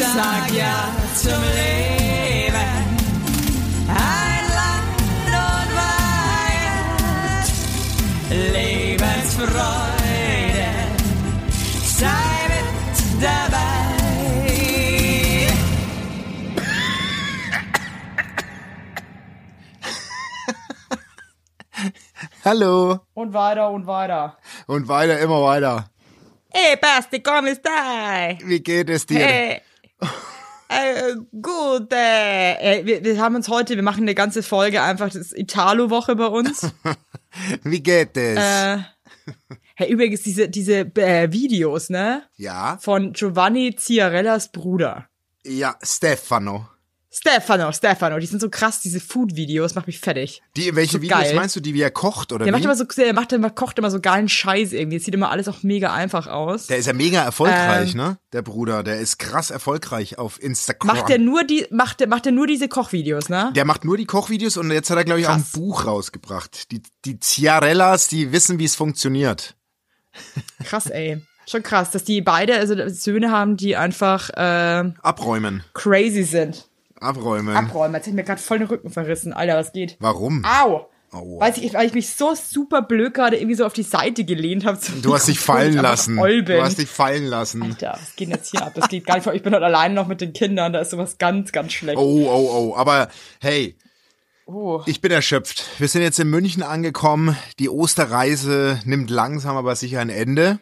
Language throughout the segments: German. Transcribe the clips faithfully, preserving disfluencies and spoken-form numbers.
sag ja zum Leben. Ein Land und Weihend, Lebensfreude, sei mit dabei. Hallo. Und weiter und weiter. Und weiter, immer weiter. Hey, Basti, come stai? Wie geht es dir? Hey. Äh, gut, äh, wir, wir haben uns heute, wir machen eine ganze Folge einfach, das ist Italo-Woche bei uns. Wie geht es? Äh, hey, übrigens, diese, diese äh, Videos, ne? Ja? Von Giovanni Ziarellas Bruder. Ja, Stefano. Stefano, Stefano, die sind so krass, diese Food-Videos, macht mich fertig. Die, welche so Videos geil. meinst du, die wie er kocht, oder Der wie? macht immer so, der macht immer, kocht immer so geilen Scheiß irgendwie. Es sieht immer alles auch mega einfach aus. Der ist ja mega erfolgreich, Ähm, ne? Der Bruder, der ist krass erfolgreich auf Instagram. Macht der nur die, macht der, macht der nur diese Kochvideos, ne? Der macht nur die Kochvideos und jetzt hat er, glaube ich, auch ein Krass. Buch rausgebracht. Die, die Ziarellas, die wissen, wie es funktioniert. Krass, ey. Schon krass, dass die beide, also Söhne haben, die einfach äh, Abräumen. crazy sind. Abräumen. Abräumen. Jetzt hab ich mir gerade voll den Rücken verrissen. Alter, was geht? Warum? Au! Aua. Weiß ich, weil ich mich so super blöd gerade irgendwie so auf die Seite gelehnt habe. Du hast dich fallen lassen. Du hast dich fallen lassen. Alter, was geht denn jetzt hier ab? Das geht gar nicht vor. Ich bin heute alleine noch mit den Kindern. Da ist sowas ganz, ganz schlecht. Oh, oh, oh. Aber hey, Oh. ich bin erschöpft. Wir sind jetzt in München angekommen. Die Osterreise nimmt langsam aber sicher ein Ende.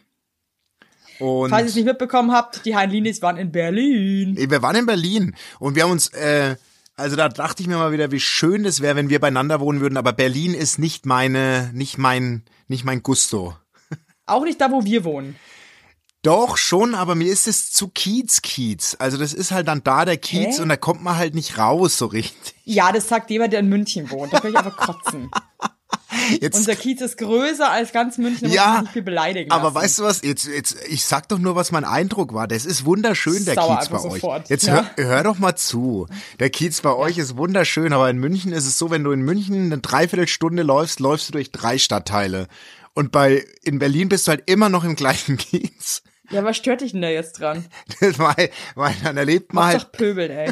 Und Falls ihr es nicht mitbekommen habt, die Heinlinis waren in Berlin. wir waren in Berlin und wir haben uns, äh, also da dachte ich mir mal wieder, wie schön es wäre, wenn wir beieinander wohnen würden. Aber Berlin ist nicht meine, nicht mein, nicht mein Gusto. Auch nicht da, wo wir wohnen. Doch, schon, aber mir ist es zu Kiez-Kiez. Also das ist halt dann da der Kiez Hä? und da kommt man halt nicht raus so richtig. Ja, das sagt jemand, der in München wohnt. Da kann ich einfach kotzen. Jetzt, Unser Kiez ist größer als ganz München, da muss ja, man nicht viel beleidigen aber lassen. weißt du was, jetzt, jetzt, ich sag doch nur, was mein Eindruck war. Das ist wunderschön, der Sauer Kiez bei einfach euch. sofort, Jetzt ja. hör, hör doch mal zu. Der Kiez bei euch ist wunderschön, aber in München ist es so, wenn du in München eine Dreiviertelstunde läufst, läufst du durch drei Stadtteile. Und bei, in Berlin bist du halt immer noch im gleichen Kiez. Ja, was stört dich denn da jetzt dran? Das war, weil dann erlebt man Mach halt, doch Pöbeln, ey.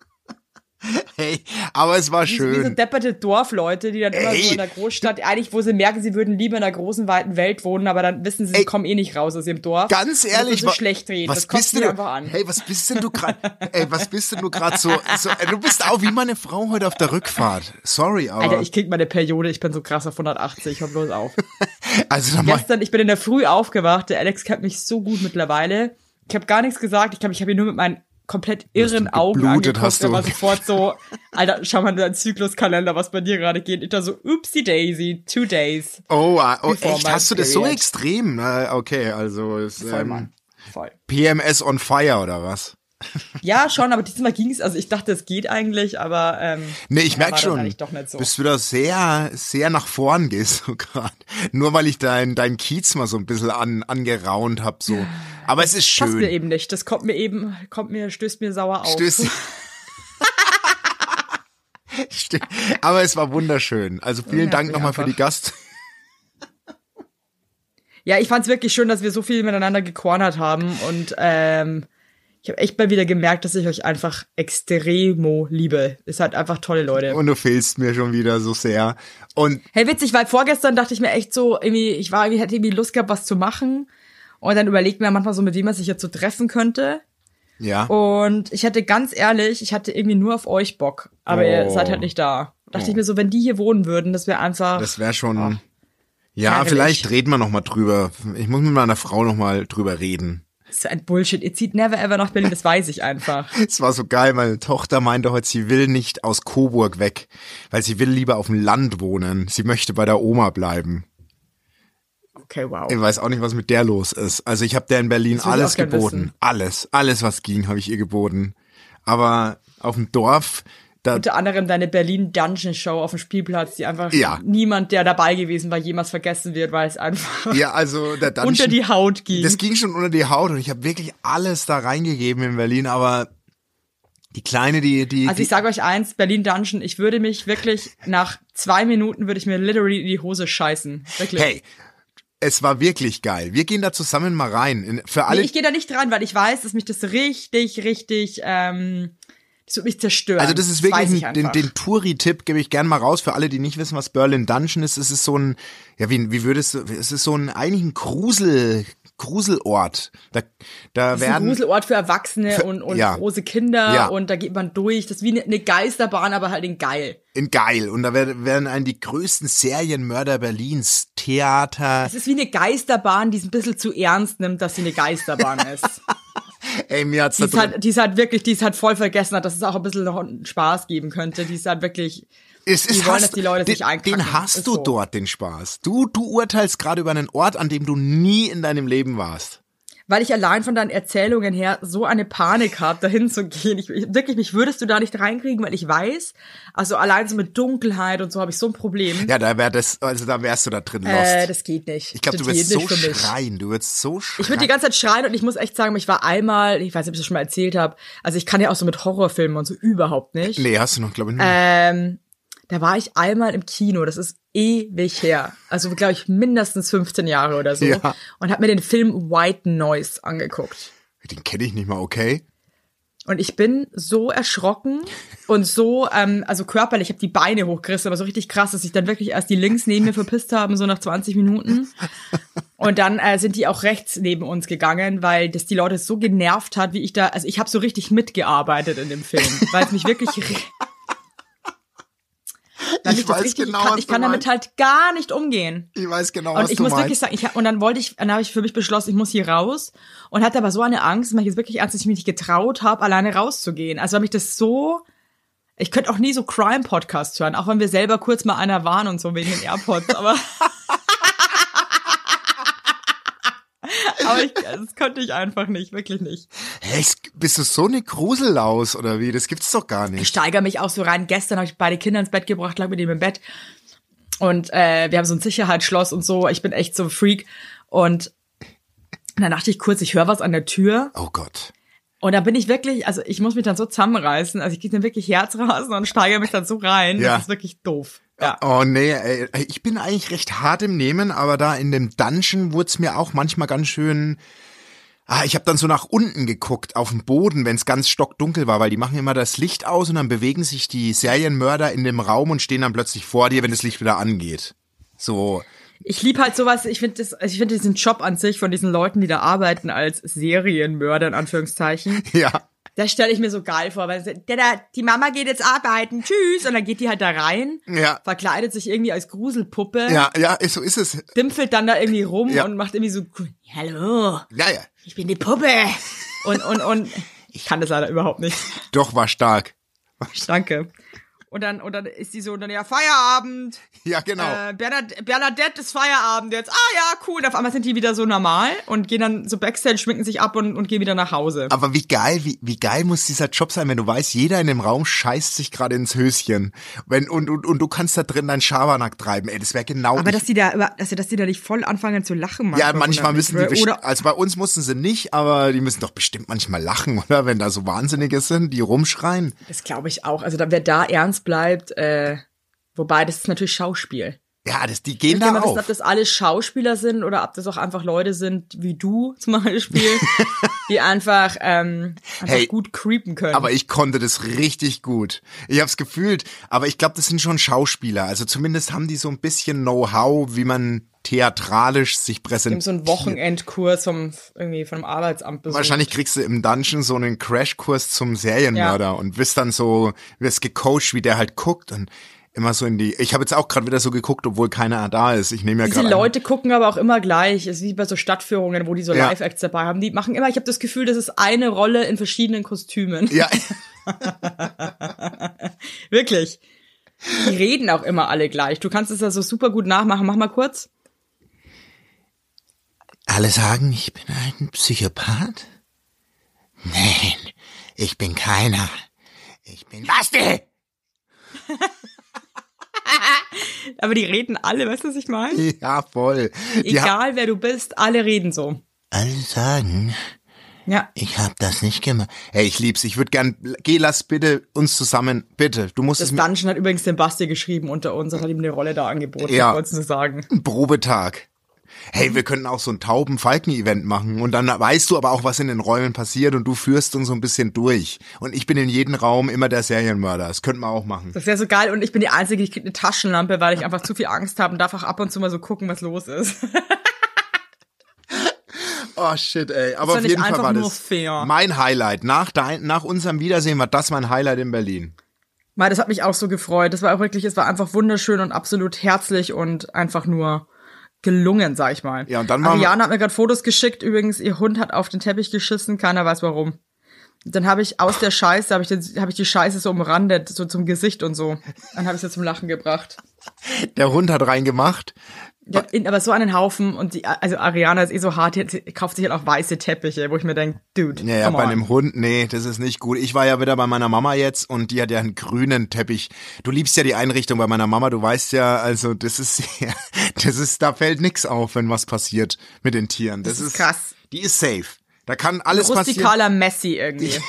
hey, aber es war Wie, wie so schön. depperte Dorfleute, die dann immer Ey. so in der Großstadt, eigentlich, wo sie merken, sie würden lieber in einer großen, weiten Welt wohnen, aber dann wissen sie, sie Ey. kommen eh nicht raus aus ihrem Dorf. Ganz Und ehrlich, das so wa- schlecht reden. was Das kotzt bist mich du? einfach an. Hey, was bist denn du gerade? Ey, was bist denn du gerade so, so? Du bist auch wie meine Frau heute auf der Rückfahrt. Sorry, aber Alter, ich krieg meine Periode, ich bin so krass auf hundertachtzig, hör bloß auf. also sag mal, Gestern, ich bin in der Früh aufgewacht, der Alex kennt mich so gut mittlerweile. Ich habe gar nichts gesagt, ich glaube, ich habe ihn nur mit meinen komplett irren du Augen geblutet angeguckt, hast du. der war sofort so, Alter, schau mal in deinen Zykluskalender, was bei dir gerade geht. Ich da so, oopsie daisy, two days. oh, ah, oh Before echt, my hast du das so period. extrem? Na, okay, also ist Voll, ähm, Mann. Voll. P M S on fire oder was? Ja, schon, aber diesmal ging's, also ich dachte, es geht eigentlich, aber ähm, Nee, ich ja, merk war dann schon, eigentlich doch nicht so. bist du da sehr, sehr nach vorn gehst so gerade. Nur weil ich dein, dein Kiez mal so ein bisschen an, angeraunt hab so. Aber es ist Passt mir schön. eben nicht, das kommt mir eben, kommt mir, stößt mir sauer auf. Stößt. Stimmt. Aber es war wunderschön. Also vielen nervt Dank mich nochmal für einfach. die Gast. Ja, ich fand's wirklich schön, dass wir so viel miteinander gecornert haben und ähm, ich habe echt mal wieder gemerkt, dass ich euch einfach extremo liebe. Ihr seid einfach tolle Leute. Und du fehlst mir schon wieder so sehr. Und Hey, witzig, weil vorgestern dachte ich mir echt so, irgendwie, ich war, ich hätte irgendwie Lust gehabt, was zu machen. Und dann überlegt mir manchmal so, mit wem man sich jetzt so treffen könnte. ja, Und ich hatte ganz ehrlich, ich hatte irgendwie nur auf euch Bock. Aber ihr Oh. seid halt nicht da. Dachte Oh. ich mir so, wenn die hier wohnen würden, das wäre einfach. das wäre schon. Oh. Ja, Ärgerlich. vielleicht reden wir noch mal drüber. Ich muss mit meiner Frau noch mal drüber reden. Das ist ein Bullshit. Ihr zieht never ever nach Berlin, das weiß ich einfach. Es war so geil, meine Tochter meinte heute, sie will nicht aus Coburg weg, weil sie will lieber auf dem Land wohnen. Sie möchte bei der Oma bleiben. Okay, wow. Ich weiß auch nicht, was mit der los ist. Also ich habe der in Berlin Das will ich alles auch gern geboten. wissen. Alles, alles, was ging, habe ich ihr geboten. Aber auf dem Dorf, da, Unter anderem deine Berlin Dungeon Show auf dem Spielplatz, die einfach Ja. niemand, der dabei gewesen war, jemals vergessen wird, weil es einfach ja, also der Dungeon, unter die Haut ging. das ging schon unter die Haut und ich habe wirklich alles da reingegeben in Berlin, aber die Kleine, die, die, Also die ich sage euch eins, Berlin Dungeon, ich würde mich wirklich, nach zwei Minuten würde ich mir literally in die Hose scheißen. Wirklich. hey, Es war wirklich geil. Wir gehen da zusammen mal rein. In, für alle. Nee, ich gehe da nicht dran, weil ich weiß, dass mich das richtig, richtig, ähm, das wird mich zerstören. Also das ist weiß wirklich ich ein, den, einfach. den Touri-Tipp gebe ich gern mal raus für alle, die nicht wissen, was Berlin Dungeon ist. Es ist so ein, ja wie, wie würdest du, es ist so ein eigentlich ein Grusel, Gruselort. Da, da Das ist ein werden Gruselort für Erwachsene Für- und, und ja. große Kinder Ja. und da geht man durch. Das ist wie eine, eine Geisterbahn, aber halt in geil. in geil und da werden, werden einen die größten Serienmörder Berlins, Theater. Es ist wie eine Geisterbahn, die es ein bisschen zu ernst nimmt, dass sie eine Geisterbahn ist. Ey, mir hat's Die da ist, drin. halt, die ist halt wirklich, die ist halt voll vergessen hat, dass es auch ein bisschen noch einen Spaß geben könnte. Die ist halt wirklich, Es die ist, wollen, hast, dass die Leute den, sich einkacken. den hast Ist du so. dort, den Spaß. Du, du urteilst gerade über einen Ort, an dem du nie in deinem Leben warst. Weil ich allein von deinen Erzählungen her so eine Panik habe, dahin zu gehen. Ich, ich, wirklich, mich würdest du da nicht reinkriegen, weil ich weiß, also allein so mit Dunkelheit und so habe ich so ein Problem. Ja, da wär das, also da wärst du da drin lost. äh, das geht nicht. ich glaube, Das du wirst geht so nicht für mich. schreien, du wirst so schreien. Ich würde die ganze Zeit schreien und ich muss echt sagen, ich war einmal, ich weiß nicht, ob ich das schon mal erzählt habe, also ich kann ja auch so mit Horrorfilmen und so überhaupt nicht. Nee, hast du noch, glaube ich, nicht. Ähm, da war ich einmal im Kino, das ist ewig her. Also, glaube ich, mindestens fünfzehn Jahre oder so. Ja. Und habe mir den Film White Noise angeguckt. Den kenne ich nicht mal, okay? Und ich bin so erschrocken und so, ähm, also körperlich, ich habe die Beine hochgerissen, aber so richtig krass, dass sich dann wirklich erst die links neben mir verpisst haben, so nach zwanzig Minuten. Und dann äh, sind die auch rechts neben uns gegangen, weil das die Leute so genervt hat, wie ich da, also ich habe so richtig mitgearbeitet in dem Film, weil es mich wirklich... Weil Ich mich das weiß richtig, genau, ich kann, was ich du kann damit meinst. halt gar nicht umgehen. Ich weiß genau, Und was ich du muss meinst. wirklich sagen, ich, und dann wollte ich, dann habe ich für mich beschlossen, ich muss hier raus und hatte aber so eine Angst, dass ich jetzt wirklich ernst, dass ich mich nicht getraut habe, alleine rauszugehen. Also habe ich das so, ich könnte auch nie so Crime-Podcasts hören, auch wenn wir selber kurz mal einer waren und so wegen den AirPods, aber aber ich, das konnte ich einfach nicht, wirklich nicht. Hä, bist du so eine Gruselaus oder wie? Das gibt's doch gar Ich nicht. steigere mich auch so rein. Gestern habe ich beide Kinder ins Bett gebracht, lag mit denen im Bett. Und äh, wir haben so ein Sicherheitsschloss und so. Ich bin echt so ein Freak. Und dann dachte ich kurz, ich höre was an der Tür. Oh Gott. Und da bin ich wirklich, also ich muss mich dann so zusammenreißen. Also ich gehe dann wirklich Herzrasen und steigere mich dann so rein. Ja. Das ist wirklich doof. Ja. Oh nee, ey, ich bin eigentlich recht hart im Nehmen, aber da in dem Dungeon wurde es mir auch manchmal ganz schön... Ah, ich habe dann so nach unten geguckt, auf den Boden, wenn es ganz stockdunkel war, weil die machen immer das Licht aus und dann bewegen sich die Serienmörder in dem Raum und stehen dann plötzlich vor dir, wenn das Licht wieder angeht. So, Ich liebe halt sowas, ich finde das, ich finde diesen Job an sich von diesen Leuten, die da arbeiten als Serienmörder, in Anführungszeichen. ja. Das stelle ich mir so geil vor, weil sie, der da, die Mama geht jetzt arbeiten, tschüss, und dann geht die halt da rein, Ja. verkleidet sich irgendwie als Gruselpuppe, Ja, ja, so ist es. dimpfelt dann da irgendwie rum Ja. und macht irgendwie so, hallo, Ja, ja. ich bin die Puppe. Und, und, und, ich kann das leider überhaupt nicht. Doch, war stark. Danke. Und dann, und dann ist die so, dann ja, Feierabend. Ja, genau. Äh, Bernad- Bernadette ist Feierabend jetzt. Ah ja, cool. Und auf einmal sind die wieder so normal und gehen dann so Backstage, schminken sich ab und, und gehen wieder nach Hause. Aber wie geil, wie, wie geil muss dieser Job sein, wenn du weißt, jeder in dem Raum scheißt sich gerade ins Höschen. Wenn, und, und, und du kannst da drin deinen Schabernack treiben. Ey, das wäre genau... Aber ich- dass die da, über- dass, dass die da nicht voll anfangen zu lachen. ja, manchmal müssen die, best- oder, also bei uns mussten sie nicht, aber die müssen doch bestimmt manchmal lachen, oder? Wenn da so Wahnsinnige sind, die rumschreien. Das glaube ich auch. Also da, wer da ernst bleibt, äh, wobei das ist natürlich Schauspiel. Ja, das, die Ich gehen möchte da mal wissen, auf. ob das alles Schauspieler sind oder ob das auch einfach Leute sind wie du zum Beispiel, die einfach, ähm, einfach Hey, gut creepen können. Aber ich konnte das richtig gut. Ich hab's gefühlt. Aber ich glaube, das sind schon Schauspieler. Also zumindest haben die so ein bisschen Know-how, wie man theatralisch sich Die haben präsentiert. so einen Wochenendkurs vom, irgendwie vom Arbeitsamt besucht. Wahrscheinlich kriegst du im Dungeon so einen Crashkurs zum Serienmörder Ja. und wirst dann so, wirst gecoacht, wie der halt guckt und immer so in die. Ich habe jetzt auch gerade wieder so geguckt, obwohl keiner da ist. Ich nehme ja Diese gerade. Leute gucken aber auch immer gleich. Es ist wie bei so Stadtführungen, wo die so Ja. Live-Acts dabei haben. Die machen immer, ich habe das Gefühl, das ist eine Rolle in verschiedenen Kostümen. Ja, Wirklich. Die reden auch immer alle gleich. Du kannst es ja so super gut nachmachen. Mach mal kurz. alle sagen, ich bin ein Psychopath. Nein, ich bin keiner. Ich bin Basti. Aber die reden alle, weißt du, was ich meine? Ja, voll. Die ha- Egal, wer du bist, alle reden so. alle sagen, Ja. ich hab das nicht gemacht. Hey, ich lieb's. Ich würde gern, geh, lass bitte uns zusammen, bitte. Du musst Das es mir, Dungeon hat übrigens den Basti geschrieben unter uns und hat ihm eine Rolle da angeboten, Ja. wolltest du sagen. Probetag. Hey, wir könnten auch so ein Tauben-Falken-Event machen und dann weißt du aber auch, was in den Räumen passiert und du führst uns so ein bisschen durch. Und ich bin in jedem Raum immer der Serienmörder. Das könnten wir auch machen. Das wäre so geil und ich bin die Einzige, die kriegt eine Taschenlampe, weil ich einfach zu viel Angst habe und darf auch ab und zu mal so gucken, was los ist. Oh shit, ey. Aber Das auf ist jeden nicht Fall war einfach nur das fair. mein Highlight. Nach, dein, nach unserem Wiedersehen war das mein Highlight in Berlin. Mal, das hat mich auch so gefreut. Das war auch wirklich, es war einfach wunderschön und absolut herzlich und einfach nur gelungen, sag ich mal. Ja, und dann waren wir- Ariane hat mir gerade Fotos geschickt. Übrigens, ihr Hund hat auf den Teppich geschissen. Keiner weiß warum. Dann habe ich aus der Scheiße, habe ich, den- hab ich die Scheiße so umrandet, so zum Gesicht und so. Dann habe ich sie zum Lachen gebracht. Der Hund hat reingemacht. Ja, in, aber so einen Haufen und die, also Ariana ist eh so hart, die, die kauft sich halt auch weiße Teppiche, wo ich mir denke, dude, Ja, ja, come bei on. einem Hund, nee, das ist nicht gut. Ich war ja wieder bei meiner Mama jetzt und die hat ja einen grünen Teppich. Du liebst ja die Einrichtung bei meiner Mama, du weißt ja, also das ist, ja, das ist, da fällt nix auf, wenn was passiert mit den Tieren. Das, Das ist krass. Die ist safe. Da kann alles passieren. Rustikaler Messi irgendwie.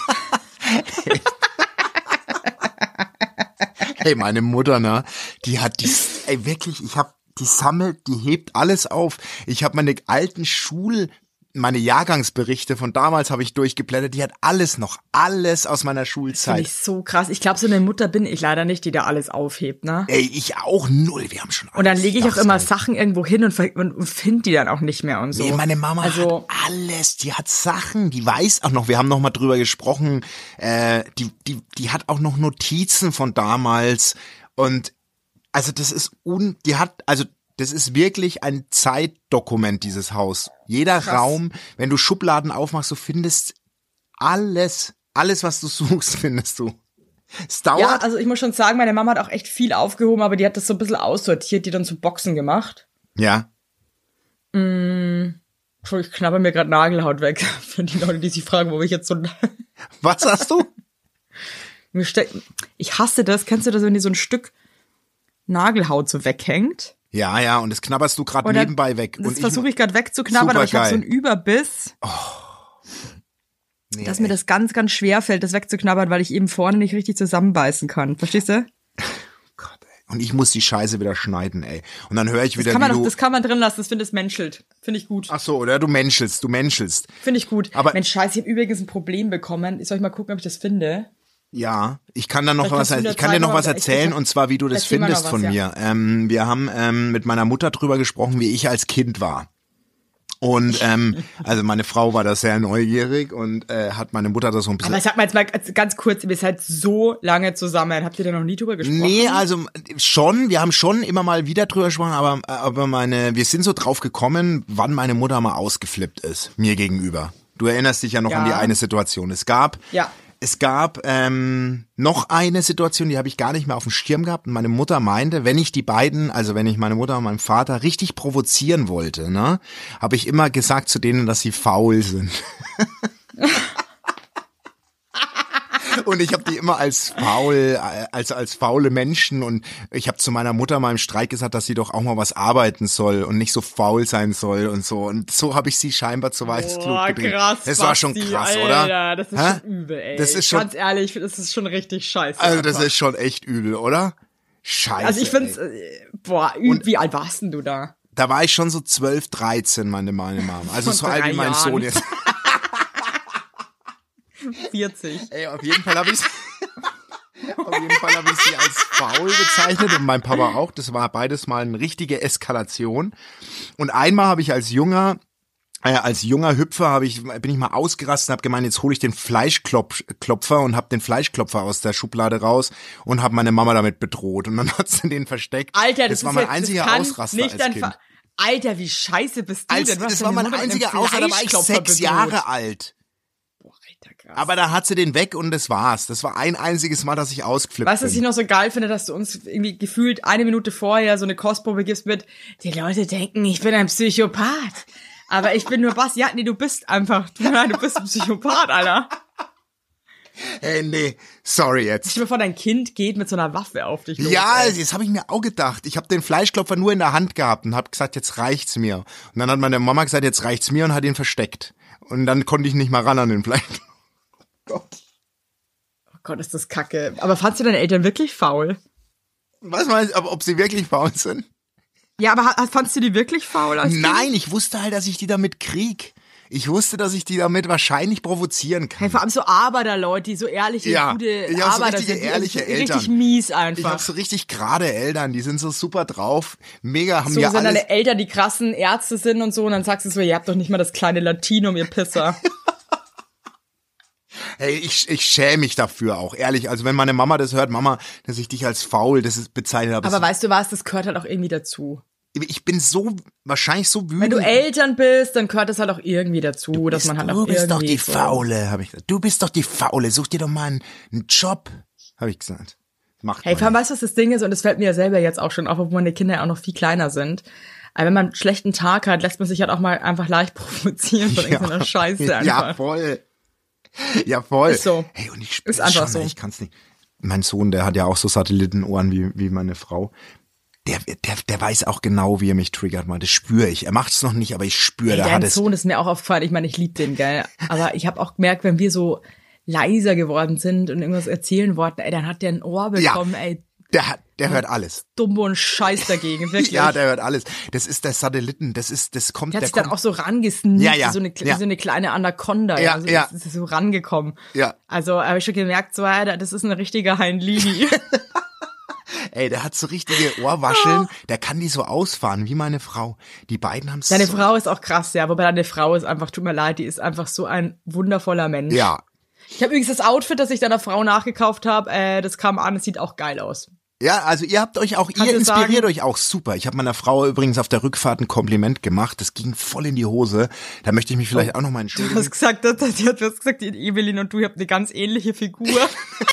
Hey, meine Mutter, ne, die hat die, ey, wirklich, ich hab, die sammelt, die hebt alles auf. Ich habe meine alten Schul, meine Jahrgangsberichte von damals habe ich durchgeblättert. Die hat alles noch, alles aus meiner Finde Schulzeit. ich so krass. Ich glaube, so eine Mutter bin ich leider nicht, die da alles aufhebt, ne? Ey, ich auch null. Wir haben schon alles. Und dann lege ich auch das immer auf. Sachen irgendwo hin und, ver- und, und finde die dann auch nicht mehr und so. Nee, meine Mama also, hat alles, die hat Sachen, die weiß auch noch, wir haben noch mal drüber gesprochen, äh, die, die, die hat auch noch Notizen von damals und also das ist un, die hat, also das ist wirklich ein Zeitdokument, dieses Haus. Jeder Krass. Raum, wenn du Schubladen aufmachst, du findest alles, alles, was du suchst, findest du. Es dauert. ja, also ich muss schon sagen, meine Mama hat auch echt viel aufgehoben, aber die hat das so ein bisschen aussortiert, die dann zu Boxen gemacht. Ja. Entschuldigung, ich knabber mir gerade Nagelhaut weg. Für die Leute, die sich fragen, wo ich jetzt so... Was hast du? Mir steck- ich hasse das. Kennst du das, wenn dir so ein Stück Nagelhaut so weghängt? Ja, ja, und das knabberst du gerade Und dann- nebenbei weg. Das und versuche ich gerade wegzuknabbern, aber ich habe so Supergeil. einen Überbiss, nee, dass mir das ganz, ganz schwer fällt, das wegzuknabbern, weil ich eben vorne nicht richtig zusammenbeißen kann. Verstehst du? Gott, ey. Und ich muss die Scheiße wieder schneiden, ey. Und dann höre ich Das wieder, kann, man wie doch, du... das kann man drin lassen, das finde ich menschelt. Finde ich gut. Ach so, oder du menschelst, du menschelst. Finde ich gut. Aber- Mensch, scheiße, ich habe übrigens ein Problem bekommen. Soll ich mal gucken, ob ich das finde? Ja, ich kann dann noch Vielleicht was, kannst du in der ich kann dir Zeit noch noch was was- ich- erzählen ich- und zwar, wie du das Erzähl mal noch findest was, von ja. mir. Ähm, wir haben ähm, mit meiner Mutter drüber gesprochen, wie ich als Kind war. Und ähm, also meine Frau war da sehr neugierig und äh, hat meine Mutter das so ein bisschen... Aber sag mal jetzt mal ganz kurz, ihr seid so lange zusammen. Habt ihr da noch nie drüber gesprochen? Nee, also schon, wir haben schon immer mal wieder drüber gesprochen, aber, aber meine, wir sind so drauf gekommen, wann meine Mutter mal ausgeflippt ist, mir gegenüber. Du erinnerst dich ja noch Ja. an die eine Situation. Es gab, Ja. es gab ähm, noch eine Situation, die habe ich gar nicht mehr auf dem Schirm gehabt. Und meine Mutter meinte, wenn ich die beiden, also wenn ich meine Mutter und meinen Vater richtig provozieren wollte, ne, habe ich immer gesagt zu denen, dass sie faul sind. Und ich habe die immer als faul, äh, als als faule Menschen und ich habe zu meiner Mutter mal im Streit gesagt, dass sie doch auch mal was arbeiten soll und nicht so faul sein soll und so. Und so habe ich sie scheinbar zu Weißglut Boah, getrieben. krass. Das war schon Basti, krass, Alter, oder? Das ist Hä? schon übel, ey. Das ist schon, Ganz ehrlich, das ist schon richtig scheiße. also das einfach. ist schon echt übel, oder? Scheiße. Also ich find's, ey. äh, boah, üb, wie alt warst denn du da? Da war ich schon so zwölf, dreizehn, meine, meine Mama. Also Von so alt wie drei mein Jahren. Sohn jetzt. vierzig. Ey, auf jeden Fall habe ich auf jeden Fall habe ich sie als faul bezeichnet und mein Papa auch. Das war beides mal eine richtige Eskalation. Und einmal habe ich als junger äh, als junger Hüpfer habe ich bin ich mal ausgerastet und habe gemeint, jetzt hole ich den Fleischklopfer und habe den Fleischklopfer aus der Schublade raus und habe meine Mama damit bedroht und dann hat sie den versteckt. Alter, das, das war ist mein jetzt, einziger das kann Ausraster nicht als dein Kind. Ver Alter, wie scheiße bist du Als, denn? Du hast das war deine mein Mutter mit einem einziger Ausraster, da war ich Fleischklopfer sechs bedroht. Jahre alt. Boah, Alter, krass. Aber da hat sie den weg und das war's. Das war ein einziges Mal, dass ich ausgeflippt Weißt du, was ich bin. noch so geil finde, dass du uns irgendwie gefühlt eine Minute vorher so eine Kostprobe gibst mit, die Leute denken, ich bin ein Psychopath. Aber ich bin nur Basti. Ja, nee, du bist einfach, du, du bist ein Psychopath, Alter. Hey, nee, sorry jetzt. Stell dir mal vor, dein Kind geht mit so einer Waffe auf dich los. Ja, ey. das habe ich mir auch gedacht. Ich habe den Fleischklopfer nur in der Hand gehabt und habe gesagt, jetzt reicht's mir. Und dann hat meine Mama gesagt, jetzt reicht's mir und hat ihn versteckt. Und dann konnte ich nicht mal ran an den Fleischklopfer. Gott. Oh Gott, ist das kacke. Aber fandst du deine Eltern wirklich faul? Was meinst du, ob, ob sie wirklich faul sind? Ja, aber ha- fandst du die wirklich faul? als Kind? Nein, ich wusste halt, dass ich die damit krieg. Ich wusste, dass ich die damit wahrscheinlich provozieren kann. Hey, vor allem so Arbeiterleute, die so ehrliche, Ja, gute ich hab so Arbeiter richtige, sind. Die ehrliche also Eltern. Richtig mies Ich einfach. habe so richtig gerade Eltern, die sind so super drauf. Mega, haben So ja sind alles. deine Eltern, die krassen Ärzte sind und so, und dann sagst du so, ihr habt doch nicht mal das kleine Latinum, ihr Pisser. Hey, ich, ich schäme mich dafür auch, ehrlich. Also wenn meine Mama das hört, Mama, dass ich dich als faul, das ist bezeichnet habe. Aber weißt du was, das gehört halt auch irgendwie dazu. Ich bin so, wahrscheinlich so wütend. Wenn du Eltern bist, dann gehört das halt auch irgendwie dazu, dass man halt auch Du bist doch irgendwie die so- Faule, habe ich gesagt. Du bist doch die Faule, such dir doch mal einen, einen Job, habe ich gesagt. Macht Hey, man vor allem nicht. weißt du, was das Ding ist? Und das fällt mir ja selber jetzt auch schon auf, obwohl meine Kinder ja auch noch viel kleiner sind. Aber wenn man einen schlechten Tag hat, lässt man sich halt auch mal einfach leicht provozieren von irgendeiner Scheiße einfach. Ja, voll. Ja, voll. Ist so. Hey, und ich spüre Ist einfach schon, so. ich kann's nicht. Mein Sohn, der hat ja auch so Satellitenohren wie, wie meine Frau. Der, der, der weiß auch genau, wie er mich triggert, mal. Das spüre ich. Er macht's noch nicht, aber ich spüre, Hey, der dein hat es. Sohn ist mir auch aufgefallen. Ich meine, ich liebe den, gell? Aber ich habe auch gemerkt, wenn wir so leiser geworden sind und irgendwas erzählen wollten, ey, dann hat der ein Ohr Ja. bekommen, ey, Der hat, der hört alles. dumm und Scheiß dagegen, wirklich. Ja, der hört alles. Das ist der Satelliten, das ist, das kommt, Der hat der sich dann kommt. auch so rangesneakt, Ja, ja, so, eine, ja. so eine kleine Anaconda. Ja, also, ja. Das ist so rangekommen. Ja. Also habe ich schon gemerkt, so, Alter, das ist ein richtiger Heinlini. Ey, der hat so richtige Ohrwascheln, der kann die so ausfahren, wie meine Frau. Die beiden haben Deine so, Frau ist auch krass, ja. Wobei deine Frau ist einfach, tut mir leid, die ist einfach so ein wundervoller Mensch. Ja. Ich habe übrigens das Outfit, das ich deiner Frau nachgekauft habe, äh, das kam an, es sieht auch geil aus. Ja, also ihr habt euch auch, Kannst ihr du inspiriert sagen- euch auch super. Ich habe meiner Frau übrigens auf der Rückfahrt ein Kompliment gemacht, das ging voll in die Hose. Da möchte ich mich vielleicht auch nochmal Du entschuldigen. hast gesagt, das, das, du hast gesagt, die Evelyn und du, ihr habt eine ganz ähnliche Figur.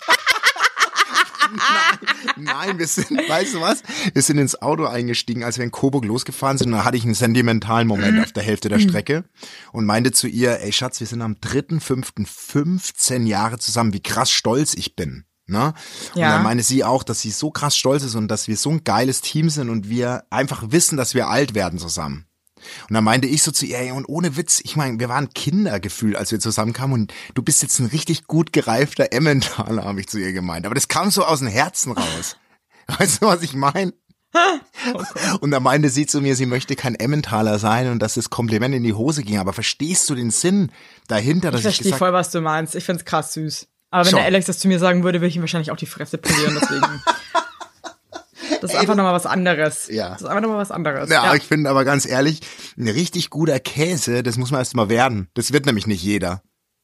Nein, wir sind, weißt du was? Wir sind ins Auto eingestiegen, als wir in Coburg losgefahren sind. Und da hatte ich einen sentimentalen Moment auf der Hälfte der Strecke und meinte zu ihr, ey Schatz, wir sind am dritten fünften fünfzehn Jahre zusammen, wie krass stolz ich bin. Ne? Und Ja. dann meinte sie auch, dass sie so krass stolz ist und dass wir so ein geiles Team sind und wir einfach wissen, dass wir alt werden zusammen. Und dann meinte ich so zu ihr, ey, und ohne Witz, ich meine, wir waren Kinder gefühlt, als wir zusammenkamen und du bist jetzt ein richtig gut gereifter Emmentaler, habe ich zu ihr gemeint. Aber das kam so aus dem Herzen raus. Weißt du, was ich meine? Und da meinte sie zu mir, sie möchte kein Emmentaler sein und dass das Kompliment in die Hose ging. Aber verstehst du den Sinn dahinter, dass Ich ich, verstehe gesagt voll, was du meinst. Ich find's krass süß. Aber wenn Schon. der Alex das zu mir sagen würde, würde ich ihm wahrscheinlich auch die Fresse polieren, deswegen. Das ist einfach nochmal was anderes. Ja. Das ist einfach nochmal was anderes. Ja, Ja. ich finde aber ganz ehrlich, ein richtig guter Käse, das muss man erst mal werden. Das wird nämlich nicht jeder.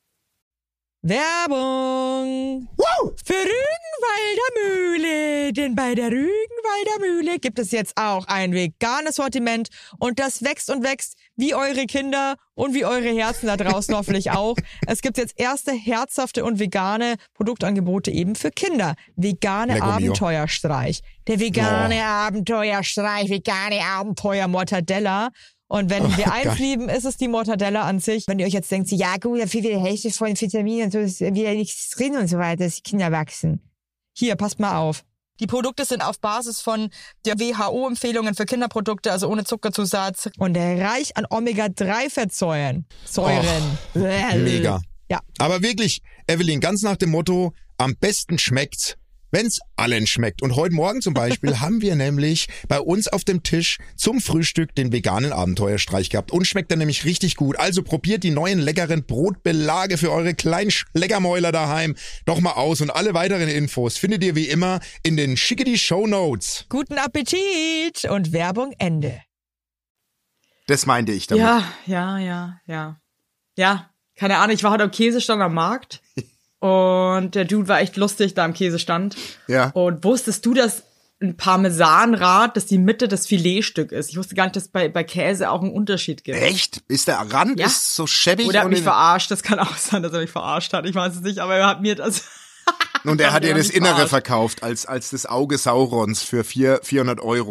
Werbung für Rügenwalder Mühle, denn bei der Rügenwalder Mühle gibt es jetzt auch ein veganes Sortiment und das wächst und wächst wie eure Kinder und wie eure Herzen da draußen hoffentlich auch. Es gibt jetzt erste herzhafte und vegane Produktangebote eben für Kinder. Vegane Lego mio. Abenteuerstreich, der vegane Abenteuerstreich, vegane Abenteuer Mortadella. Und wenn wir eins geil. lieben, ist es die Mortadella an sich. Wenn ihr euch jetzt denkt, so, ja gut, da fehlt die Hälfte von Vitaminen und so, ist wieder nichts drin und so weiter, dass die Kinder wachsen. Hier, passt mal auf. Die Produkte sind auf Basis von der W H O-Empfehlungen für Kinderprodukte, also ohne Zuckerzusatz. Und reich an Omega drei Fettsäuren. Säuren. Mega. Ja. Aber wirklich, Evelyn, ganz nach dem Motto, am besten schmeckt's, wenn's allen schmeckt. Und heute Morgen zum Beispiel haben wir nämlich bei uns auf dem Tisch zum Frühstück den veganen Abenteuerstreich gehabt. Und schmeckt dann nämlich richtig gut. Also probiert die neuen leckeren Brotbelage für eure kleinen Schleckermäuler daheim doch mal aus. Und alle weiteren Infos findet ihr wie immer in den Schickety Show Notes. Guten Appetit und Werbung Ende. Das meinte ich damit. Ja, ja, ja, ja. Ja, keine Ahnung, ich war heute am Käsestand am Markt und der Dude war echt lustig da am Käsestand. Ja. Und wusstest du, dass ein Parmesanrad, dass die Mitte das Filetstück ist? Ich wusste gar nicht, dass bei, bei Käse auch einen Unterschied gibt. Echt? Ist der Rand Ja. ist so schäbig Oder hat und, mich in- verarscht, das kann auch sein, dass er mich verarscht hat. Ich weiß es nicht, aber er hat mir das... und er hat er dir das mich Innere verarscht. verkauft als als das Auge Saurons für vier, vierhundert Euro.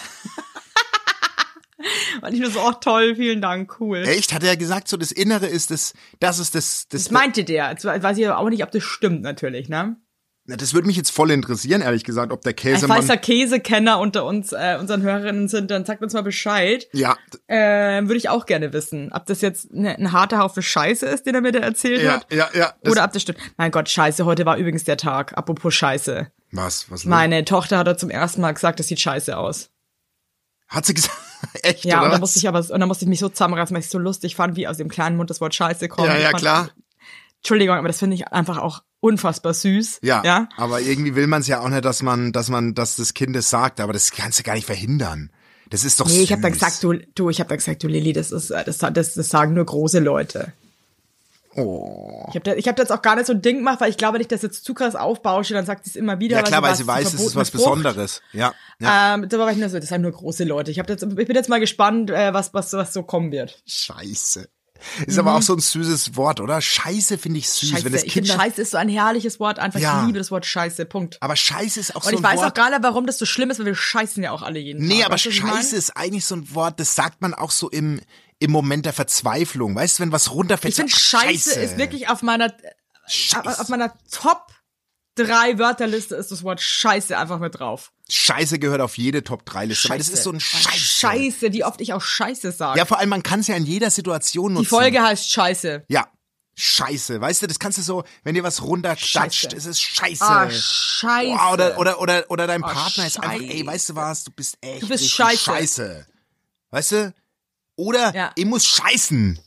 Und ich nur so, oh toll, vielen Dank, cool. Echt? Hat er gesagt, so das Innere ist das, das ist das, das, Das meinte der. Jetzt weiß ich aber auch nicht, ob das stimmt natürlich, ne? Na, das würde mich jetzt voll interessieren, ehrlich gesagt, ob der Falls Käsemann. da Käsekenner unter uns, äh, unseren Hörerinnen sind, dann sagt uns mal Bescheid. Ja, Ähm, würde ich auch gerne wissen, ob das jetzt ne, ein harter Haufen Scheiße ist, den er mir da erzählt ja, hat. ja, ja. Das, Oder ob das stimmt. Mein Gott, Scheiße, heute war übrigens der Tag. Apropos Scheiße. was, was? Meine Tochter hat da zum ersten Mal gesagt, das sieht scheiße aus. Hat sie gesagt? Echt, Ja, oder und dann was? musste ich aber, und dann musste ich mich so zusammenreißen, weil ich es so lustig fand, wie aus dem kleinen Mund das Wort Scheiße kommt. Ja, Ich ja, fand, klar. Entschuldigung, aber das finde ich einfach auch unfassbar süß. Ja, ja? aber irgendwie will man es ja auch nicht, dass man, dass man, dass das Kind es sagt, aber das kannst du gar nicht verhindern. Das ist doch Nee, süß. ich habe dann gesagt, du, du, ich habe dann gesagt, du Lilly, das ist, das, das, das sagen nur große Leute. Oh. Ich habe da, ich hab da jetzt auch gar nicht so ein Ding gemacht, weil ich glaube nicht, dass jetzt zu krass aufbausche, dann sagt sie es immer wieder. Ja klar, weil weiß, sie weiß, es ist was verbotene Frucht. Besonderes. Ja. ja. Ähm, da war ich nur so, das sind nur große Leute. Ich, hab jetzt, ich bin jetzt mal gespannt, äh, was, was, was so kommen wird. Scheiße. Ist aber auch so ein süßes Wort, oder? Scheiße finde ich süß. Scheiße, Wenn das ich Kind finde Scheiße ist so ein herrliches Wort, einfach. Ja. Ich liebe das Wort Scheiße, Punkt. aber Scheiße ist auch Und so ich ein weiß Wort. auch gar nicht, warum das so schlimm ist, weil wir scheißen ja auch alle jeden Nee, Tag. aber Weißt du, was ich mein? Scheiße ist eigentlich so ein Wort, das sagt man auch so im, im Moment der Verzweiflung. Weißt du, wenn was runterfällt. Ich finde so, ach, Scheiße ist wirklich auf meiner, Scheiße. auf meiner Top drei Wörterliste ist das Wort Scheiße einfach mit drauf. Scheiße gehört auf jede Top drei Liste, weil das Scheiße. ist so ein Scheiße. Scheiße, wie oft ich auch Scheiße sage. Ja, vor allem, man kann es ja in jeder Situation nutzen. Die Folge heißt Scheiße. Ja. Scheiße. Weißt du, das kannst du so, wenn dir was runterklatscht, Scheiße. es ist Scheiße. Ah, Scheiße. Oh, oder, oder, oder, oder dein Oh, Partner ist einfach, Scheiße. ey, weißt du was, du bist echt Du bist richtig scheiße. scheiße. Weißt du? Oder, Ja. ich muss scheißen.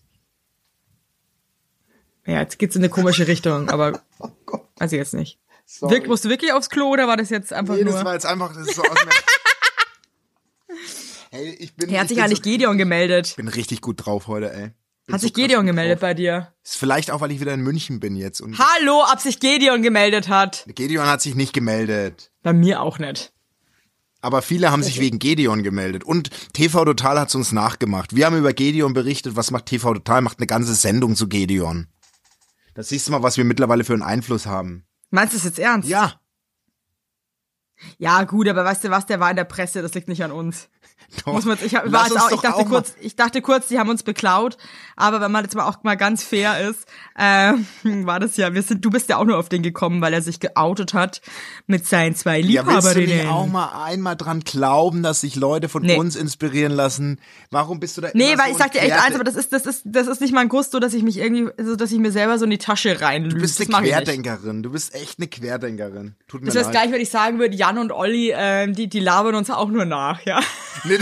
Ja, jetzt geht's in eine komische Richtung, aber weiß ich jetzt nicht. Wirk, musst du wirklich aufs Klo oder war das jetzt einfach Nee, nur... das war jetzt einfach, das ist so aus dem Hey, ich bin, Er hat ich sich bin eigentlich so, Gideon gemeldet. bin richtig gut drauf heute, ey. Bin Hat so sich krass Gideon gut gemeldet drauf. bei dir? Ist vielleicht auch, weil ich wieder in München bin jetzt. Und Hallo, ob sich Gideon gemeldet hat? Gideon hat sich nicht gemeldet. Bei mir auch nicht. Aber viele haben sich wegen Gideon gemeldet. Und T V Total hat's uns nachgemacht. Wir haben über Gideon berichtet. Was macht T V Total? Macht eine ganze Sendung zu Gideon. Da siehst du mal, was wir mittlerweile für einen Einfluss haben. Meinst du das jetzt ernst? Ja. Ja, gut, aber weißt du was, der war in der Presse, das liegt nicht an uns. Doch. Muss man jetzt, ich, hab, Lass war jetzt uns auch, ich doch dachte auch kurz, ich dachte kurz, die haben uns beklaut, aber wenn man jetzt mal auch mal ganz fair ist, äh, war das ja, wir sind, du bist ja auch nur auf den gekommen, weil er sich geoutet hat mit seinen zwei Ja, willst du Liebhaberinnen. nicht auch mal einmal dran glauben, dass sich Leute von Nee. uns inspirieren lassen? Warum bist du da Nee, immer weil so ich sag dir echt Querte- eins, aber das ist, das ist, das ist nicht mein Gusto, dass ich mich irgendwie, also, dass ich mir selber so in die Tasche reinlüge. Du bist das eine mach ich nicht. Querdenkerin. Du bist echt eine Querdenkerin. Tut mir Das wäre leid. gleich, wenn ich sagen würde, Jan und Olli, äh, die, die labern uns auch nur nach, ja. Nee,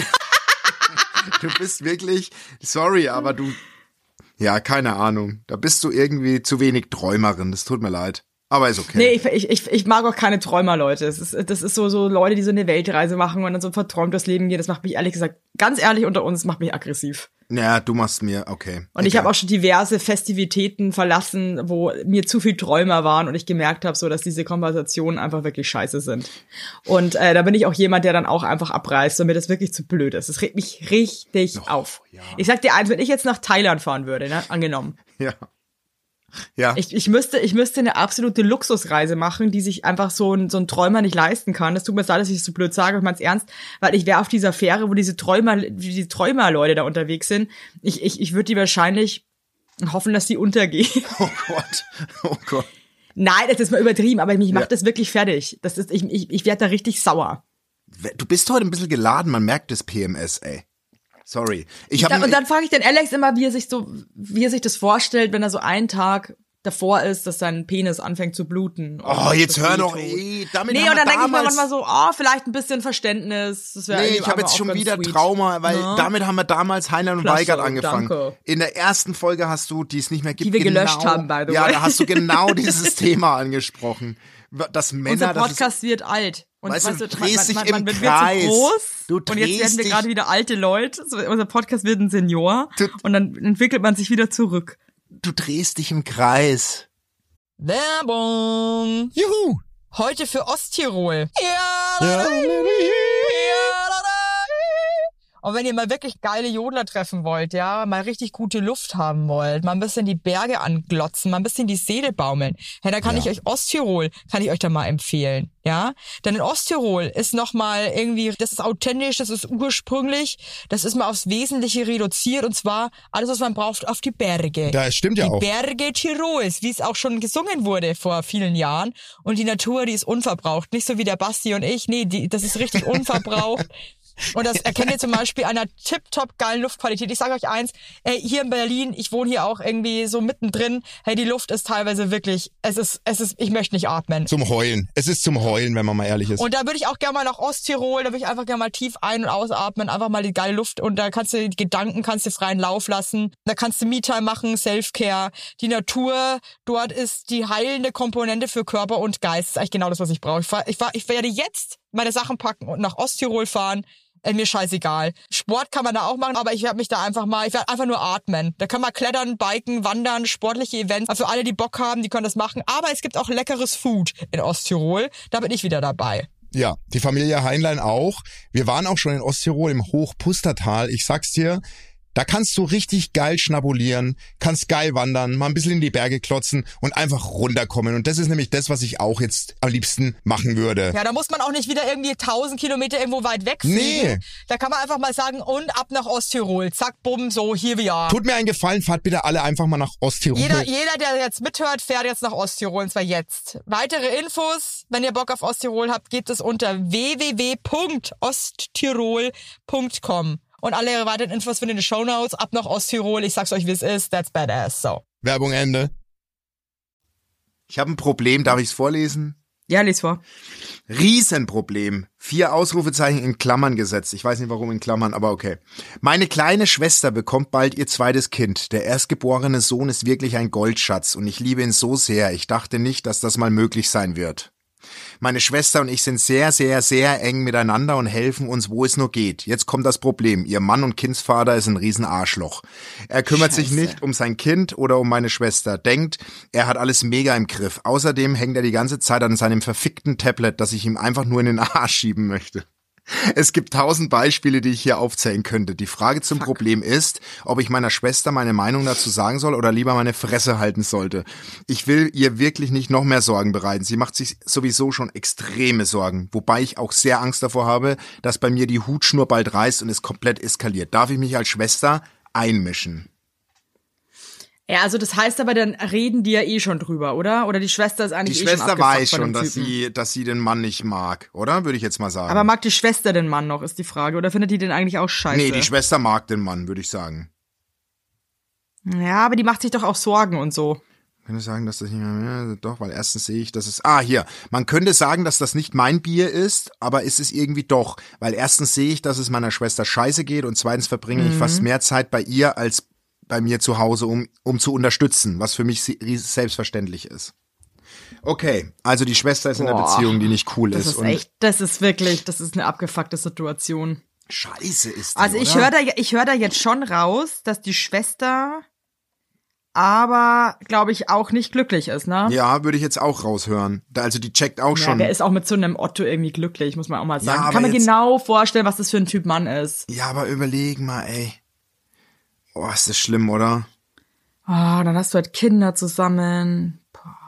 du bist wirklich, sorry, aber du, ja, keine Ahnung. Da bist du irgendwie zu wenig Träumerin. Das tut mir leid. Aber ist okay. Nee, ich, ich, ich, ich mag auch keine Träumer, Leute. Das ist, das ist so, so Leute, die so eine Weltreise machen und dann so verträumt durchs Leben gehen. Das macht mich ehrlich gesagt, ganz ehrlich unter uns, macht mich aggressiv. Ja, du machst mir, okay. Und ich habe auch schon diverse Festivitäten verlassen, wo mir zu viel Träumer waren und ich gemerkt habe, so, dass diese Konversationen einfach wirklich scheiße sind. Und äh, da bin ich auch jemand, der dann auch einfach abreißt, weil mir das wirklich zu blöd ist. Das regt mich richtig Oh, auf. ja. Ich sag dir eins, wenn ich jetzt nach Thailand fahren würde, ne, angenommen, Ja. Ja. Ich, ich müsste, ich müsste eine absolute Luxusreise machen, die sich einfach so ein, so ein Träumer nicht leisten kann. Das tut mir leid, dass ich das so blöd sage, ich mein's ernst, weil ich wäre auf dieser Fähre, wo diese Träumer, diese Träumerleute da unterwegs sind. Ich, ich, ich würde die wahrscheinlich hoffen, dass die untergehen. Oh Gott. Oh Gott. Nein, das ist mal übertrieben, aber mich macht Ja. das wirklich fertig. Das ist, ich, ich, ich werde da richtig sauer. Du bist heute ein bisschen geladen, man merkt das P M S, ey. Sorry. Ich hab, Dann, und dann frage ich den Alex immer, wie er sich so, wie er sich das vorstellt, wenn er so einen Tag davor ist, dass sein Penis anfängt zu bluten. oh, jetzt Das hör wehtut. doch, ey. Damit Nee, haben und wir dann denke ich mir damals- manchmal so, oh, vielleicht ein bisschen Verständnis. Das wäre Nee, irgendwie ich habe aber jetzt auch schon ganz wieder sweet. Trauma, weil Ja. damit haben wir damals Heinlein und Klasse, Weigert angefangen. danke. In der ersten Folge hast du, die es nicht mehr gibt, Die wir genau, gelöscht haben, by the Ja, way. da hast du genau dieses Thema angesprochen. Dass Männer, Unser das ist, Podcast wird alt. Und Weißt du, weißt du du, drehst man, dich man, im man wird Kreis. zu groß. Du und jetzt drehst werden wir dich- gerade wieder alte Leute. So, unser Podcast wird ein Senior. Du- Und dann entwickelt man sich wieder zurück. du drehst dich im Kreis. Werbung. Juhu. Heute für Osttirol. Ja, Ja. Und wenn ihr mal wirklich geile Jodler treffen wollt, ja, mal richtig gute Luft haben wollt, mal ein bisschen die Berge anglotzen, mal ein bisschen die Seele baumeln, ja, dann kann Ja. ich euch Osttirol, kann ich euch da mal empfehlen, ja. Denn in Osttirol ist nochmal irgendwie, das ist authentisch, das ist ursprünglich, das ist mal aufs Wesentliche reduziert und zwar alles, was man braucht, auf die Berge. Das stimmt ja die auch. Berge Tirols, wie es auch schon gesungen wurde vor vielen Jahren. Und die Natur, die ist unverbraucht. Nicht so wie der Basti und ich. Nee, die, das ist richtig unverbraucht. Und das erkennt ihr zum Beispiel an einer tipptopp geilen Luftqualität. Ich sage euch eins, ey, hier in Berlin, ich wohne hier auch irgendwie so mittendrin, hey, die Luft ist teilweise wirklich, es ist, es ist, ich möchte nicht atmen. Zum Heulen. Es ist zum Heulen, wenn man mal ehrlich ist. Und da würde ich auch gerne mal nach Osttirol, da würde ich einfach gerne mal tief ein- und ausatmen, einfach mal die geile Luft und da kannst du die Gedanken, kannst du freien Lauf lassen. Da kannst du Me-Time machen, Self-Care. Die Natur dort ist die heilende Komponente für Körper und Geist. Das ist eigentlich genau das, was ich brauche. Ich, fahr, ich, fahr, ich werde jetzt meine Sachen packen und nach Osttirol fahren. Äh, mir scheißegal. Sport kann man da auch machen, aber ich werde mich da einfach mal, ich werde einfach nur atmen. Da kann man klettern, biken, wandern, sportliche Events. Also für alle, die Bock haben, die können das machen. Aber es gibt auch leckeres Food in Osttirol. Da bin ich wieder dabei. Ja, die Familie Heinlein auch. Wir waren auch schon in Osttirol im Hochpustertal. Ich sag's dir, da kannst du richtig geil schnabulieren, kannst geil wandern, mal ein bisschen in die Berge klotzen und einfach runterkommen. Und das ist nämlich das, was ich auch jetzt am liebsten machen würde. Ja, da muss man auch nicht wieder irgendwie tausend Kilometer irgendwo weit weg fliegen. Nee. Da kann man einfach mal sagen, und ab nach Osttirol. Zack, bumm, so, hier wir are. Tut mir einen Gefallen, fahrt bitte alle einfach mal nach Osttirol. Jeder, jeder, der jetzt mithört, fährt jetzt nach Osttirol, und zwar jetzt. Weitere Infos, wenn ihr Bock auf Osttirol habt, gibt es unter w w w punkt osttirol punkt com. Und alle weiteren Infos findet ihr in den Shownotes. Ab nach Osttirol. Ich sag's euch, wie es ist. That's badass. So. Werbung Ende. Ich habe ein Problem, darf ich es vorlesen? Ja, lies vor. Riesenproblem. Vier Ausrufezeichen in Klammern gesetzt. Ich weiß nicht, warum in Klammern, aber okay. Meine kleine Schwester bekommt bald ihr zweites Kind. Der erstgeborene Sohn ist wirklich ein Goldschatz und ich liebe ihn so sehr. Ich dachte nicht, dass das mal möglich sein wird. Meine Schwester und ich sind sehr, sehr, sehr eng miteinander und helfen uns, wo es nur geht. Jetzt kommt das Problem. Ihr Mann und Kindsvater ist ein Riesenarschloch. Er kümmert Scheiße. sich nicht um sein Kind oder um meine Schwester. Denkt, er hat alles mega im Griff. Außerdem hängt er die ganze Zeit an seinem verfickten Tablet, das ich ihm einfach nur in den Arsch schieben möchte. Es gibt tausend Beispiele, die ich hier aufzählen könnte. Die Frage zum Problem ist, ob ich meiner Schwester meine Meinung dazu sagen soll oder lieber meine Fresse halten sollte. Ich will ihr wirklich nicht noch mehr Sorgen bereiten. Sie macht sich sowieso schon extreme Sorgen, wobei ich auch sehr Angst davor habe, dass bei mir die Hutschnur bald reißt und es komplett eskaliert. Darf ich mich als Schwester einmischen? Ja, also das heißt aber, dann reden die ja eh schon drüber, oder? Oder die Schwester ist eigentlich Die eh Schwester schon abgefuckt weiß von schon, dem dass Typen. sie, dass sie den Mann nicht mag, oder? Würde ich jetzt mal sagen. Aber mag die Schwester den Mann noch, ist die Frage. Oder findet die den eigentlich auch scheiße? Nee, die Schwester mag den Mann, würde ich sagen. Ja, aber die macht sich doch auch Sorgen und so. Ich könnte sagen, dass das nicht mehr, doch, weil erstens sehe ich, dass es, ah, hier, man könnte sagen, dass das nicht mein Bier ist, aber ist es irgendwie doch, weil erstens sehe ich, dass es meiner Schwester scheiße geht und zweitens verbringe ich fast mehr Zeit bei ihr als bei mir zu Hause, um, um zu unterstützen, was für mich selbstverständlich ist. Okay, also die Schwester ist in einer Boah, Beziehung, die nicht cool Das ist. ist und echt, das ist wirklich, das ist eine abgefuckte Situation. Scheiße ist die, Also ich oder? höre da, ich höre da jetzt schon raus, dass die Schwester aber, glaube ich, auch nicht glücklich ist, ne? Ja, würde ich jetzt auch raushören. Da- Also die checkt auch Ja, schon. wer ist auch mit so einem Otto irgendwie glücklich, muss man auch mal sagen. Ja, aber Kann man jetzt- genau vorstellen, was das für ein Typ Mann ist. Ja, aber überleg mal, ey. Oh, ist das schlimm, oder? Ah, dann hast du halt Kinder zusammen.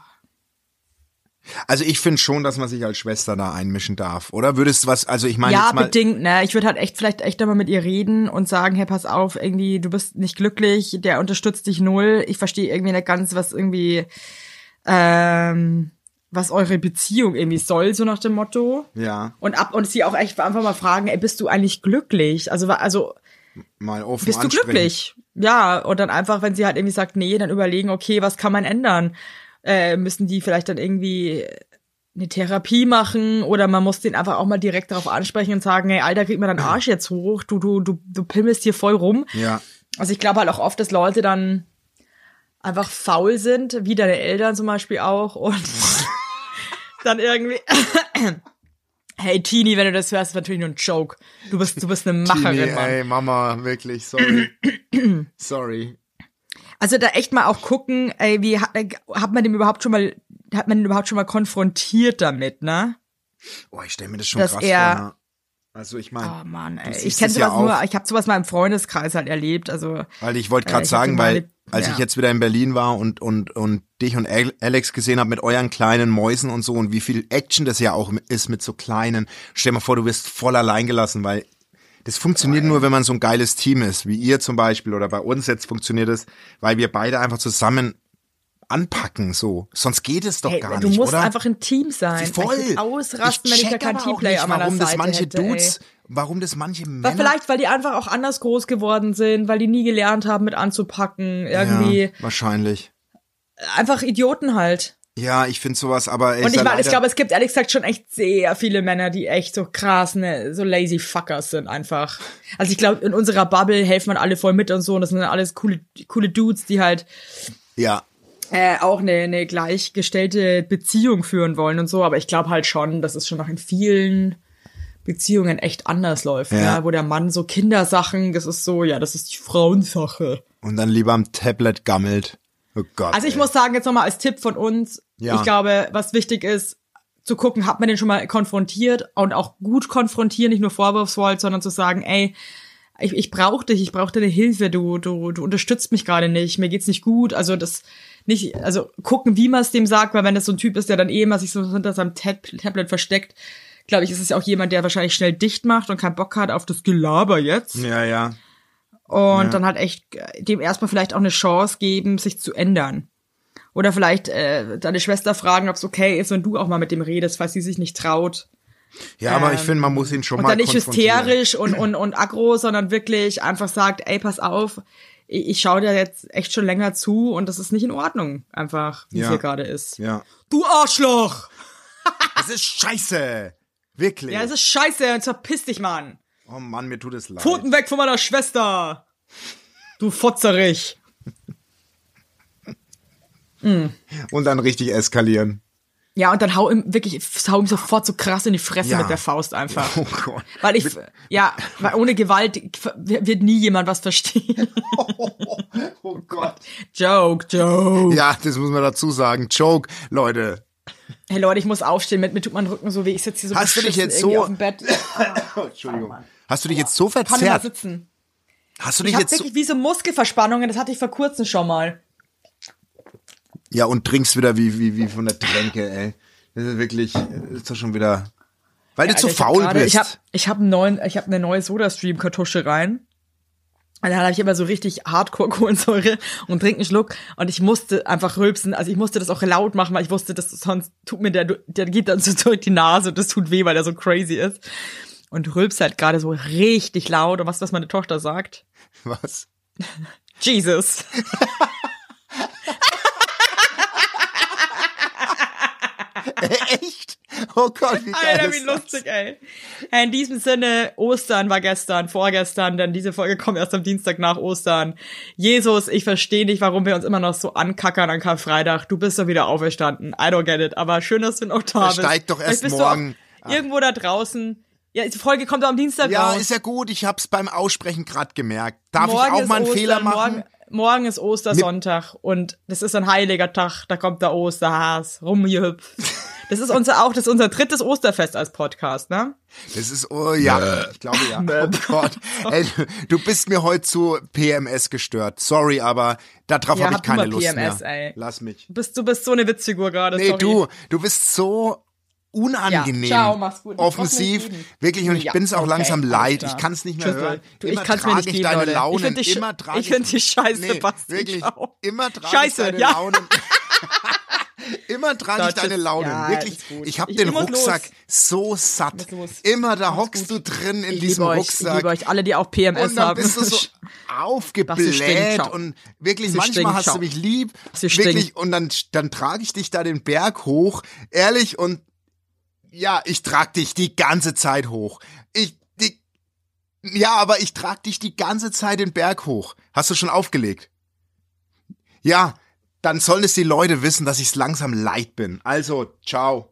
Also ich finde schon, dass man sich als Schwester da einmischen darf, oder? Würdest du was, also ich meine Ja, jetzt mal, bedingt, ne? Ich würde halt echt vielleicht echt einmal mit ihr reden und sagen, hey, pass auf, irgendwie, du bist nicht glücklich, der unterstützt dich null. Ich verstehe irgendwie nicht ganz, was irgendwie, ähm, was eure Beziehung irgendwie soll, so nach dem Motto. ja, Und ab und sie auch echt einfach mal fragen, ey, bist du eigentlich glücklich? Also, wa- also mal offen bist du ansprechen. glücklich? Ja, und dann einfach, wenn sie halt irgendwie sagt, nee, dann überlegen, okay, was kann man ändern? Äh, müssen die vielleicht dann irgendwie eine Therapie machen oder man muss den einfach auch mal direkt darauf ansprechen und sagen, hey, Alter, krieg mir deinen Arsch jetzt hoch, du, du, du, du pimmelst hier voll rum. Ja, Also ich glaube halt auch oft, dass Leute dann einfach faul sind, wie deine Eltern zum Beispiel auch und dann irgendwie hey Tini, wenn du das hörst, ist natürlich nur ein Joke. Du bist, du bist eine Macherin, Tini, Mann. ey, Mama, wirklich, sorry. Sorry. Also da echt mal auch gucken, ey, wie hat, hat man dem überhaupt schon mal, hat man den überhaupt schon mal konfrontiert damit, ne? Oh, ich stelle mir das schon Dass krass er- vor. Ne? Also ich meine, Oh Mann, du ey. siehst Ich kenne es ja sowas nur, auch. ich habe sowas mal im Freundeskreis halt erlebt, also weil ich wollte äh, gerade ich hab sagen, so mal weil erlebt- als ja. ich jetzt wieder in Berlin war und und und dich und Al- Alex gesehen habe mit euren kleinen Mäusen und so und wie viel Action das ja auch ist mit so kleinen. Stell dir mal vor, du wirst voll allein gelassen, weil das funktioniert nur, wenn man so ein geiles Team ist, wie ihr zum Beispiel oder bei uns jetzt funktioniert es, weil wir beide einfach zusammen anpacken, so. Sonst geht es doch Hey, gar du nicht, musst oder? einfach ein Team sein. Voll. Ich würd ausrasten, wenn ich da check keinen aber auch Teamplayer nicht, an meiner warum das Seite manche hätte, Dudes, ey. warum das manche Weil Männer... vielleicht, weil die einfach auch anders groß geworden sind, weil die nie gelernt haben, mit anzupacken, irgendwie. Ja, wahrscheinlich. Einfach Idioten halt. Ja, ich finde sowas, aber ey, Und ist ich ja meine, ich leider- glaube, es gibt ehrlich gesagt schon echt sehr viele Männer, die echt so krass, ne, so lazy fuckers sind einfach. Also ich glaube, in unserer Bubble helfen wir alle voll mit und so. Und das sind alles coole, coole Dudes, die halt ja, äh, auch eine, eine gleichgestellte Beziehung führen wollen und so. Aber ich glaube halt schon, dass es schon noch in vielen Beziehungen echt anders läuft, Ja. ne? Wo der Mann so Kindersachen, das ist so, ja, das ist die Frauensache. und dann lieber am Tablet gammelt. Oh Gott. Also ich ey. muss sagen, jetzt nochmal als Tipp von uns, Ja. ich glaube, was wichtig ist, zu gucken, hat man den schon mal konfrontiert und auch gut konfrontieren, nicht nur vorwurfsvoll, sondern zu sagen, ey, ich, ich brauche dich, ich brauche deine Hilfe, du, du, du unterstützt mich gerade nicht, mir geht's nicht gut, also das nicht, also gucken, wie man es dem sagt, weil wenn das so ein Typ ist, der dann eh immer sich so hinter seinem Tab Tablet versteckt, glaube ich, ist es ja auch jemand, der wahrscheinlich schnell dicht macht und keinen Bock hat auf das Gelaber jetzt. Ja, ja. Und Ja. dann halt echt dem erstmal vielleicht auch eine Chance geben, sich zu ändern. Oder vielleicht äh, deine Schwester fragen, ob es okay ist, wenn du auch mal mit dem redest, falls sie sich nicht traut. Ja, aber ich finde, man muss ihn schon Und mal dann nicht konfrontieren. hysterisch und, und, und aggro, sondern wirklich einfach sagt, ey, pass auf, ich, ich schaue dir jetzt echt schon länger zu und das ist nicht in Ordnung, einfach, wie es Ja. hier gerade ist. Ja. Du Arschloch! Das ist scheiße. Wirklich. Ja, es ist scheiße und verpiss dich, Mann. oh Mann, mir tut es leid. Pfoten weg von meiner Schwester! Du Fotzerich! Und dann richtig eskalieren. Ja, und dann hau ihm wirklich, hau ihm sofort so krass in die Fresse Ja. mit der Faust einfach. Oh Gott. Weil ich, ja, weil ohne Gewalt wird nie jemand was verstehen. Oh Gott. Joke, joke. Ja, das muss man dazu sagen. Joke, Leute. Hey Leute, ich muss aufstehen, mit mir tut mein Rücken so weh. Ich sitze hier so Hast du dich beschissen jetzt irgendwie so- auf dem Bett. Entschuldigung. Hast du dich jetzt so Kann nicht mal verzerrt? sitzen. Hast du Ich dich habe jetzt so... wirklich wie so Muskelverspannungen, das hatte ich vor kurzem schon mal. Ja, und trinkst wieder wie, wie, wie von der Tränke, ey. Das ist wirklich, das ist doch schon wieder... Weil du Alter, zu ich hab faul grade, bist. Ich habe ich hab einen neuen, ich habe eine neue Soda-Stream-Kartusche rein. Und dann habe ich immer so richtig Hardcore-Kohlensäure und trinke einen Schluck. Und ich musste einfach rülpsen. Also ich musste das auch laut machen, weil ich wusste, dass sonst tut mir der, der geht dann so durch die Nase und das tut weh, weil der so crazy ist. Und rülpst halt gerade so richtig laut. Und was, was meine Tochter sagt? Was? Jesus. Echt? Oh Gott, wie geil Alter, ist wie das? lustig, ey. In diesem Sinne, Ostern war gestern, vorgestern, denn diese Folge kommt erst am Dienstag nach Ostern. Jesus, ich verstehe nicht, warum wir uns immer noch so ankackern an Karfreitag. Du bist doch wieder auferstanden. I don't get it. Aber schön, dass du noch da bist. steigt doch erst Vielleicht bist morgen. Du auch irgendwo da draußen. Ja, die Folge kommt doch am Dienstag Ja, raus. ist ja gut. Ich hab's beim Aussprechen gerade gemerkt. Darf Morgen ich auch ist mal einen Ostern, Fehler machen? Morgen, morgen ist Ostersonntag und das ist ein heiliger Tag. Da kommt der Osterhas rumgehüpft. Das ist unser auch, das ist unser drittes Osterfest als Podcast, ne? Das ist, oh ja, ich glaube ja. Oh Gott. Ey, du bist mir heute zu P M S gestört. Sorry, aber darauf Ja, habe ich hab du keine mal Lust P M S, mehr. ey. Lass mich. Du bist, du bist so eine Witzfigur gerade. Nee, sorry. du, du bist so unangenehm. Ja, ciao, mach's gut. Ich Offensiv. brauch nicht reden. Wirklich, und ich Ja, bin's auch okay, langsam alles leid. klar. Ich kann's nicht mehr Tschüss, hören. Leute. Du, immer ich kann's mir trage nicht ich geben, deine Leute. Launen. Ich find die Sch- immer trage ich find die Scheiße, nee, Basti. Wirklich. Ciao. Immer trage Scheiße, ich deine ja. Launen. Immer trage ich So, deine tschüss. Launen. Ja, Wirklich. ist gut. Ich habe Ich- den ich muss Rucksack los. so satt. muss los. Immer da Macht's hockst du gut. drin in Ich diesem liebe euch, Rucksack. ich liebe euch alle, die auch P M S Und dann haben. bist du so Basti aufgebläht stinkt, ciao. und wirklich, Basti manchmal stinkt, hast du ciao. mich lieb. Basti Wirklich, stinkt. und dann, dann trage ich dich da den Berg hoch. Ehrlich, und ja, ich trag dich die ganze Zeit hoch. Ich, die, ja, aber ich trag dich die ganze Zeit den Berg hoch. Hast du schon aufgelegt? Ja, dann sollen es die Leute wissen, dass ich's langsam leid bin. Also, ciao.